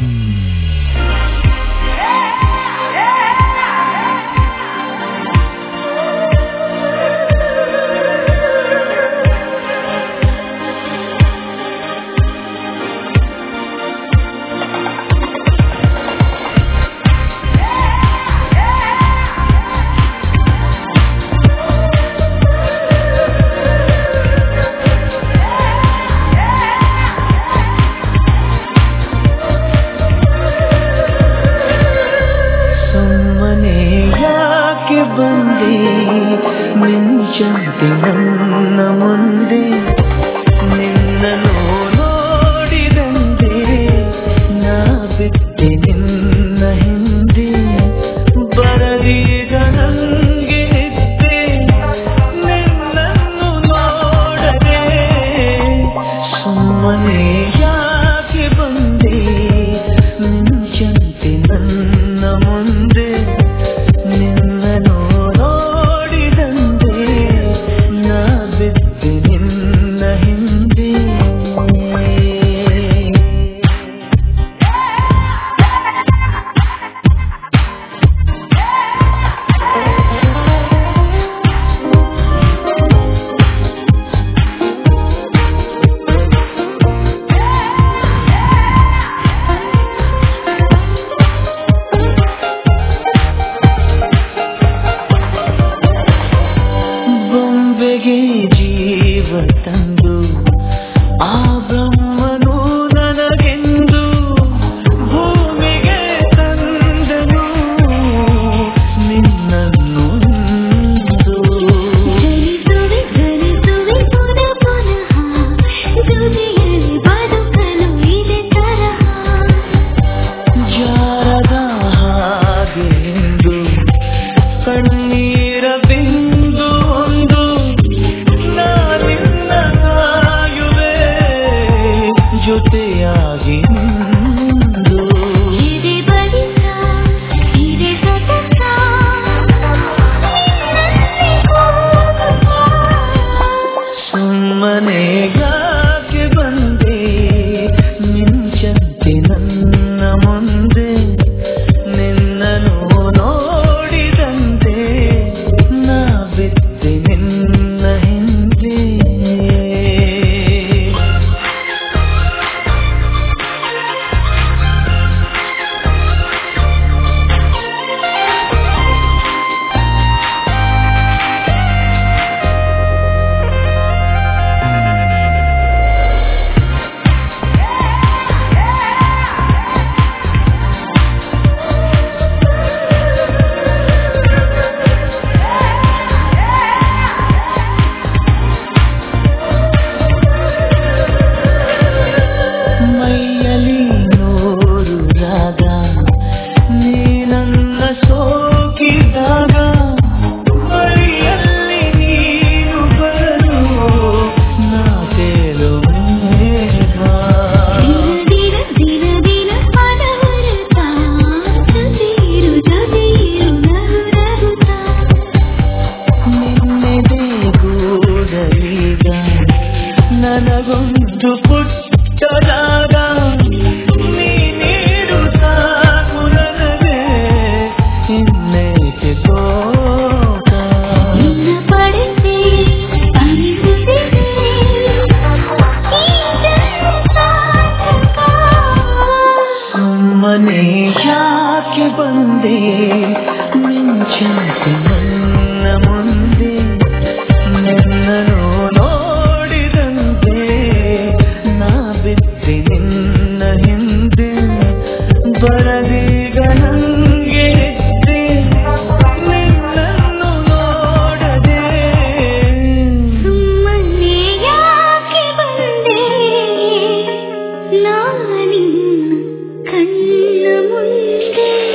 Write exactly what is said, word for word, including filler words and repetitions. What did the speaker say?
ಮಿಂಚಂತೆ ನನ್ನ ಮುಂದೆ ನಿನ್ನನ್ನು ನೋಡಿದಂತೆ ನಾ ಬಿಟ್ಟೆ ನಿನ್ನ ಹಿಂದೆ ಬರದೀಗ ನಂಗೆ ನಿದ್ದೆ ನಿನ್ನನ್ನು ನೋಡದೆ ಸುಮ್ಮನೆ ಯಾಕೆ ಬಂದೆ ಮಿಂಚಂತೆ ನನ್ನ ಮುಂದೆ ನಿನ್ನನ್ನು ಜೀವ ತಂದು ಆ ಬ್ರಹ್ಮನು ನನಗೆಂದು ಭೂಮಿಗೆ ತಂದನು ನಿನ್ನನ್ನು ಜನಿಸುವೆ ಜನಿಸುವೆ ಪುನಃ ಪುನಃ ಜೊತೆಯಲ್ಲಿ ಬದುಕಲು ಇದೆ ತರಹ ಜಾರದ ಹಾಗೆಂದು ಕಣ್ಣೀರ ಬಿಂದು ಒಂದು ಜೊತೆಯಾಗಿ ಇದೆ ಬಡಿತ ಇದೆ ಸತತ ಸುಮ್ಮನೆ ಯಾಕೆ ಬಂದೆ ಮಿಂಚಂತೆ ನನ್ನ ಮುಂದೆ ನಿನ್ನನ್ನು ನೋಡಿದಂತೆ ನಾ ಬಿಟ್ಟೆ ನಿನ್ನ ಹಿಂದೆ ನನಗೊಂದು ಪುಟ್ಟ ಜಾಗ ನೀ ನೀಡು ಸಾಕು ನನಗೆ ಇನ್ನೇಕೆ ತೋಟ ನಿನ್ನ ಪಡೆದೆ ಅನಿಸುತ್ತಿದೆ ಈ ಜನ್ಮ ಸಾರ್ಥಕ ಸುಮ್ಮನೆ ಯಾಕೆ ಬಂದೆ ಮಿಂಚಂತೆ ನನ್ನ ಮುಂದೆ ನಿನ್ನನ್ನು ನಿನ್ನ ಹಿಂದೆ ಬರದೀಗ ನಂಗೆ ನಿದ್ದೆ ನಿನ್ನನ್ನು ನೋಡದೆ ಸುಮ್ಮನೆ ಯಾಕೆ ಬಂದೆ ನಾನಿನ್ನ ಕಣ್ಣ ಮುಂದೆ